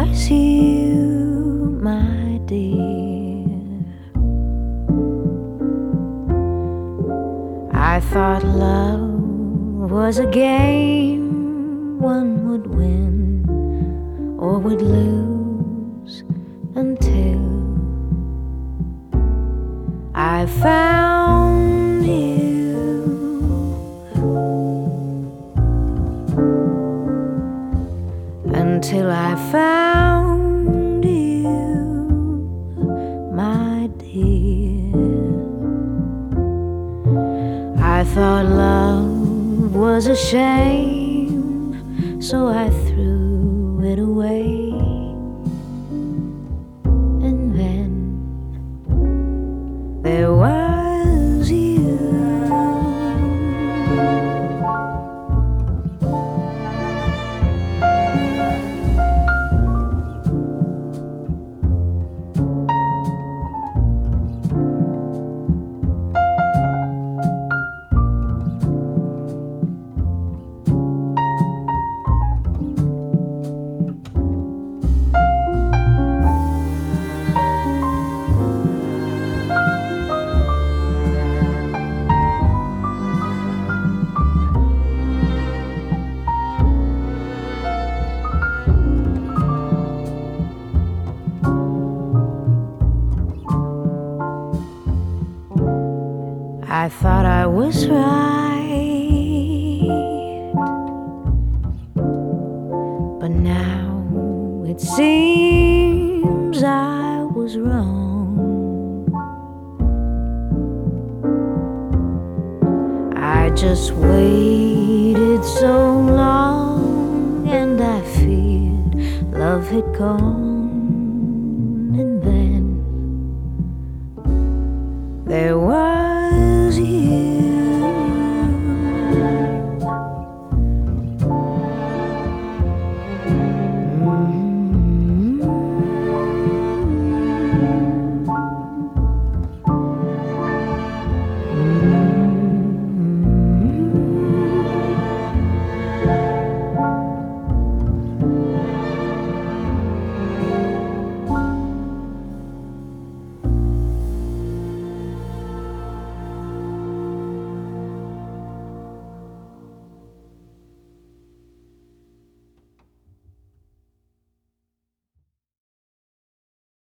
was you, my dear. I thought love was a game one would win or would lose until I found you. Until I found you, my dear. I thought love was a shame, so I threw it away. And then there was you. I thought I was right, but now it seems I was wrong. I just waited so long, and I feared love had gone.